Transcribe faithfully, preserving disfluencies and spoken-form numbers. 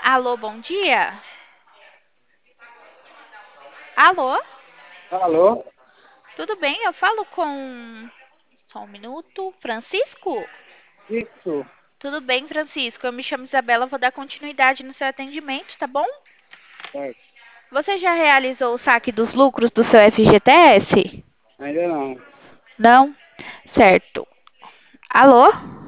Alô, bom dia. Alô, Alô? tudo bem? Eu falo com. Só um minuto. Francisco? Isso. Tudo bem, Francisco? Eu me chamo Isabela, vou dar continuidade no seu atendimento, tá bom? Certo. Você já realizou o saque dos lucros do seu F G T S? Ainda não. Não? Certo. Alô?